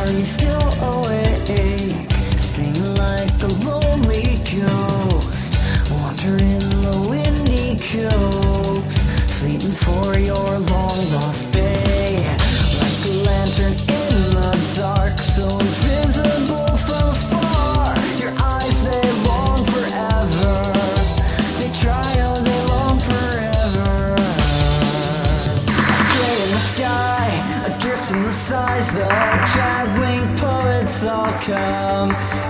Are you still awake? Sing like a lonely ghost, wandering the windy coast, fleeting for your long-lost bay, like a lantern in the dark, so invisible from afar. Your eyes, they long forever. They try, oh, they long forever. Straight in the sky, adrift in the skies, the traveling poets all come.